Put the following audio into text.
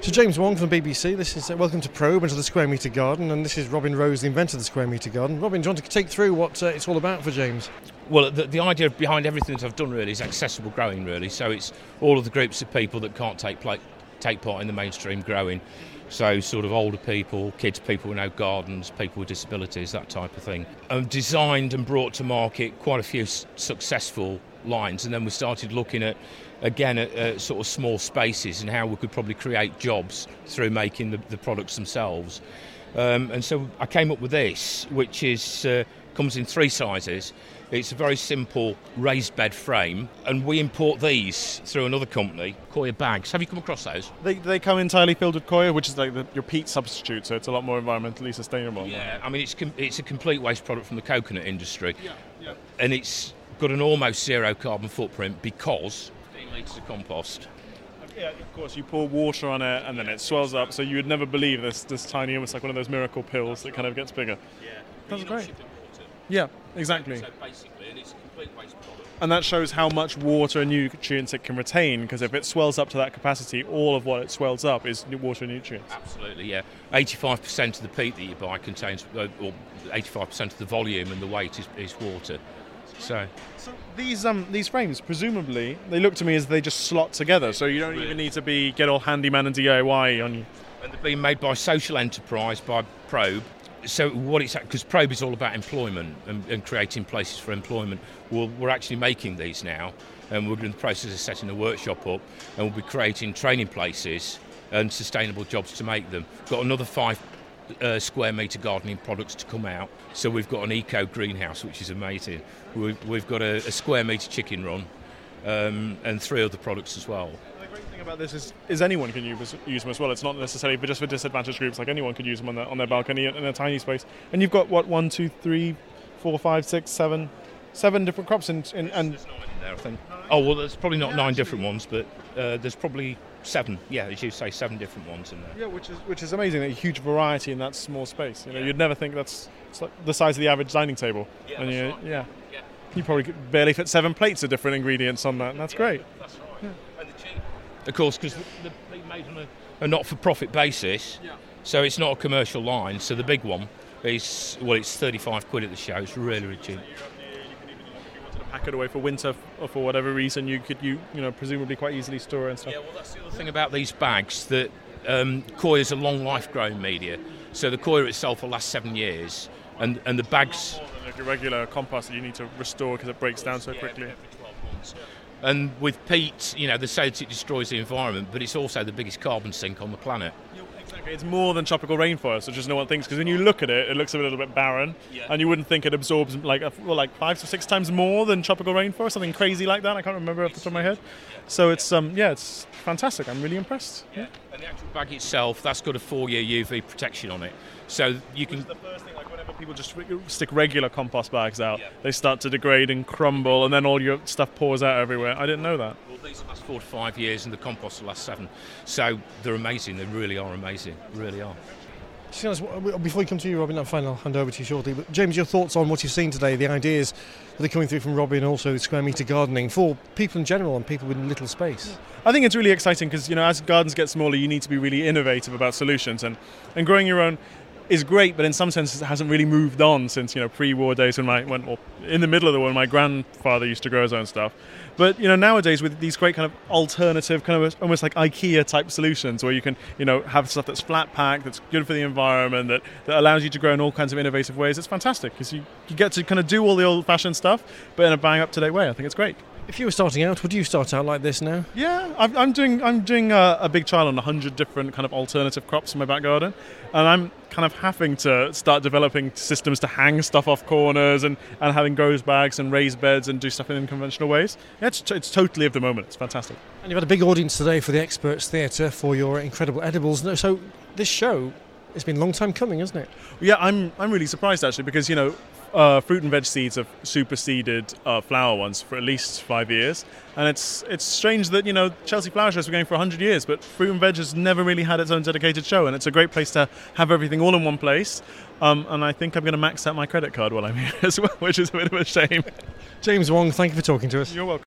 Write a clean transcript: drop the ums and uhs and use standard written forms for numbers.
So James Wong from BBC, this is welcome to Probe and to the Square Metre Garden, and this is Robin Rose, the inventor of the Square Metre Garden. Robin, do you want to take through what it's all about for James? Well, the idea behind everything that I've done really is accessible growing, really. So it's all of the groups of people that can't take part in the mainstream growing. So sort of older people, kids, people with no gardens, people with disabilities, that type of thing. Designed and brought to market quite a few successful lines, and then we started looking at sort of small spaces and how we could probably create jobs through making the products themselves. And so I came up with this, which is comes in 3 sizes. It's a very simple raised bed frame, and we import these through another company, Coir Bags. Have you come across those? They come entirely filled with coir, which is like your peat substitute, so it's a lot more environmentally sustainable. Yeah, I mean it's a complete waste product from the coconut industry. Yeah. And it's got an almost zero carbon footprint because 15 litres of compost. Yeah, of course, you pour water on it and then it swells up, so you would never believe this tiny, almost like one of those miracle pills that kind of gets bigger. Yeah. That's great. Yeah, exactly. So basically, and it's a complete waste product. And that shows how much water and nutrients it can retain, because if it swells up to that capacity, all of what it swells up is water and nutrients. Absolutely, yeah. 85% of the peat that you buy contains, or 85% of the volume and the weight is water. So these frames, presumably, they look to me as they just slot together, so you don't even need to get all handyman and DIY on you. And they're being made by social enterprise, by Probe. So what it's because Probe is all about employment and creating places for employment. We're actually making these now, and we're in the process of setting a workshop up, and we'll be creating training places and sustainable jobs to make them. Got another 5 square metre gardening products to come out. So we've got an eco greenhouse, which is amazing. We've got a square metre chicken run, and 3 other products as well. The great thing about this is anyone can use them as well. It's not necessarily just for disadvantaged groups. Like anyone could use them on their balcony in a tiny space. And you've got 1, 2, 3, 4, 5, 6, 7 different crops and there's 9 in there, I think. Oh well, there's probably not 9 different ones, but there's probably 7. Yeah, as you say, 7 different ones in there. Yeah, which is amazing. A huge variety in that small space. You know, you'd never think it's like the size of the average dining table. Yeah, and that's right. Yeah. You probably could barely fit 7 plates of different ingredients on that, and that's great. That's right. Yeah. And the cheap. Of course, because they're made on a not-for-profit basis, so it's not a commercial line. So the big one is, it's 35 quid at the show. It's really, really cheap. You can even, if you wanted to pack it away for winter or for whatever reason, you could presumably quite easily store it and stuff. Yeah, well, that's the other thing about these bags, that coir is a long life growing media, so the coir itself will last 7 years, and the bags. More than like a regular compost that you need to restore because it breaks down so quickly. Every 12 months. And with peat, they say that it destroys the environment, but it's also the biggest carbon sink on the planet. Exactly. It's more than tropical rainforest, which is no one thinks, because when you look at it, it looks a little bit barren, and you wouldn't think it absorbs like 5 or 6 times more than tropical rainforest, something crazy like that. I can't remember off the top of my head. So it's it's fantastic. I'm really impressed. Yeah. And the actual bag itself, that's got a 4-year UV protection on it, so you can. Which is the first thing, like whenever people just stick regular compost bags out, they start to degrade and crumble, and then all your stuff pours out everywhere. I didn't know that. Well, these will last 4 to 5 years, and the compost will last 7. So they're amazing. They really are amazing. Really are. Before we come to you, Robin, I'll hand over to you shortly. But James, your thoughts on what you've seen today, the ideas that are coming through from Robin, also square metre gardening for people in general and people with little space. I think it's really exciting because, as gardens get smaller, you need to be really innovative about solutions, and growing your own is great, but in some senses it hasn't really moved on since pre-war days when in the middle of the war, when my grandfather used to grow his own stuff. But nowadays with these great kind of alternative, kind of almost like IKEA type solutions, where you can have stuff that's flat packed, that's good for the environment, that allows you to grow in all kinds of innovative ways. It's fantastic because you get to kind of do all the old-fashioned stuff, but in a bang up-to-date way. I think it's great. If you were starting out, would you start out like this now? Yeah, I'm doing a big trial on 100 different kind of alternative crops in my back garden, and I'm kind of having to start developing systems to hang stuff off corners and having grows bags and raised beds and do stuff in unconventional ways. Yeah, it's totally of the moment. It's fantastic. And you've had a big audience today for the Experts Theatre for your incredible edibles. So this show, it's been a long time coming, hasn't it? Yeah, I'm really surprised actually, because fruit and veg seeds have superseded flower ones for at least 5 years, and it's strange that Chelsea Flower Shows were going for 100 years, but fruit and veg has never really had its own dedicated show, and it's a great place to have everything all in one place. And I think I'm going to max out my credit card while I'm here as well, which is a bit of a shame. James Wong, thank you for talking to us. You're welcome.